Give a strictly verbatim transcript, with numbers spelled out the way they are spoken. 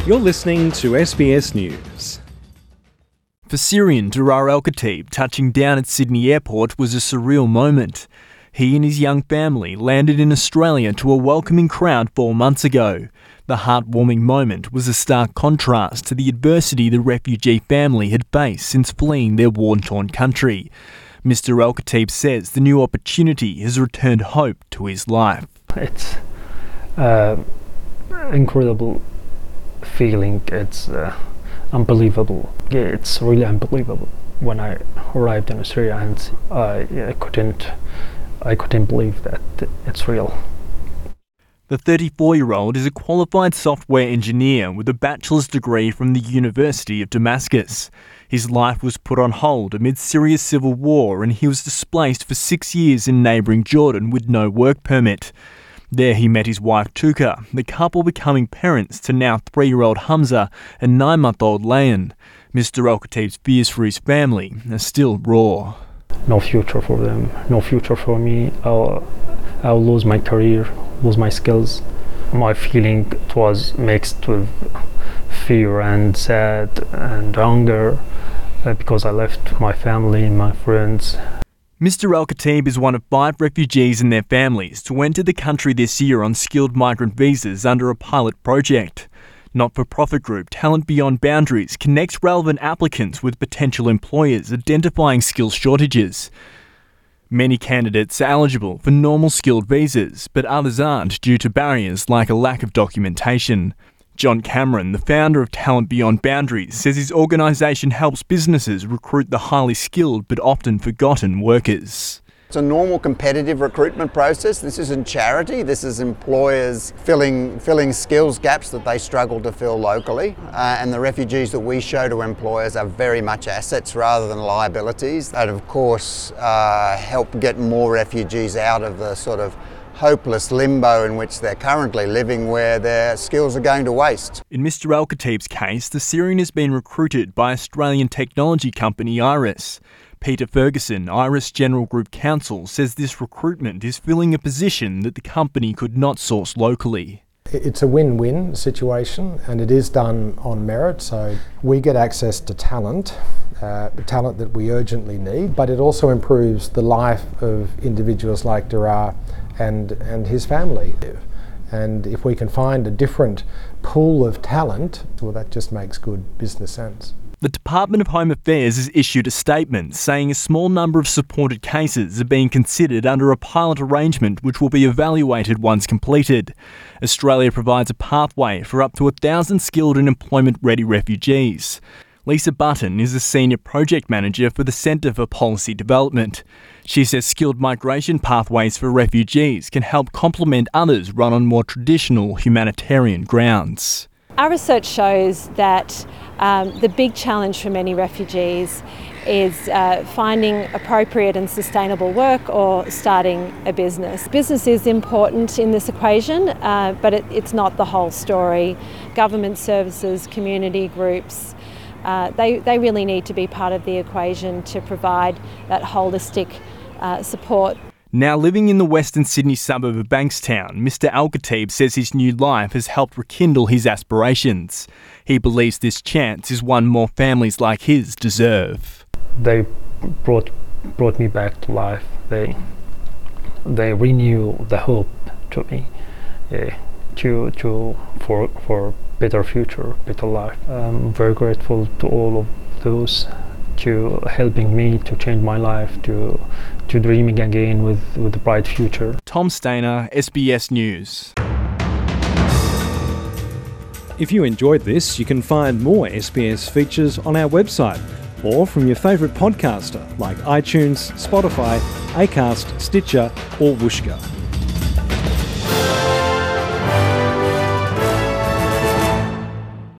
You're listening to S B S News. For Syrian Durar Al-Khatib, touching down at Sydney Airport was a surreal moment. He and his young family landed in Australia to a welcoming crowd four months ago. The heartwarming moment was a stark contrast to the adversity the refugee family had faced since fleeing their war-torn country. Mister Al-Khatib says the new opportunity has returned hope to his life. It's an uh, incredible feeling. It's uh, unbelievable. Yeah, it's really unbelievable. When I arrived in Australia, and I, I couldn't, I couldn't believe that it's real. The thirty-four-year-old is a qualified software engineer with a bachelor's degree from the University of Damascus. His life was put on hold amid Syria's civil war, and he was displaced for six years in neighbouring Jordan with no work permit. There he met his wife Tuka, the couple becoming parents to now three-year-old Hamza and nine-month-old Layan. Mister Al-Khatib's fears for his family are still raw. No future for them, no future for me. I'll, I'll lose my career, lose my skills. My feeling it was mixed with fear and sad and anger uh, because I left my family and my friends. Mister Al-Khatib is one of five refugees and their families to enter the country this year on skilled migrant visas under a pilot project. Not-for-profit group Talent Beyond Boundaries connects relevant applicants with potential employers identifying skills shortages. Many candidates are eligible for normal skilled visas, but others aren't due to barriers like a lack of documentation. John Cameron, the founder of Talent Beyond Boundaries, says his organisation helps businesses recruit the highly skilled but often forgotten workers. It's a normal competitive recruitment process. This isn't charity. This is employers filling filling skills gaps that they struggle to fill locally. Uh, and the refugees that we show to employers are very much assets rather than liabilities. That, of course, uh, help get more refugees out of the sort of hopeless limbo in which they're currently living, where their skills are going to waste. In Mister Al-Khatib's case, the Syrian has been recruited by Australian technology company Iris. Peter Ferguson, Iris General Group Counsel, says this recruitment is filling a position that the company could not source locally. It's a win-win situation, and it is done on merit, so we get access to talent, uh, talent that we urgently need, but it also improves the life of individuals like Durar and, and his family. And if we can find a different pool of talent, well, that just makes good business sense. The Department of Home Affairs has issued a statement saying a small number of supported cases are being considered under a pilot arrangement which will be evaluated once completed. Australia provides a pathway for up to one thousand skilled and employment-ready refugees. Lisa Button is a Senior Project Manager for the Centre for Policy Development. She says skilled migration pathways for refugees can help complement others run on more traditional humanitarian grounds. Our research shows that um, the big challenge for many refugees is uh, finding appropriate and sustainable work or starting a business. Business is important in this equation, uh, but it, it's not the whole story. Government services, community groups, uh, they, they really need to be part of the equation to provide that holistic uh, support. Now living in the Western Sydney suburb of Bankstown, Mister Al-Khatib says his new life has helped rekindle his aspirations. He believes this chance is one more families like his deserve. They brought brought me back to life. They they renew the hope to me, yeah, to to for for better future, better life. I'm very grateful to all of those to helping me to change my life, to to dreaming again with, with a bright future. Tom Stainer, S B S News. If you enjoyed this, you can find more S B S features on our website or from your favourite podcaster like iTunes, Spotify, Acast, Stitcher or Whooshkaa.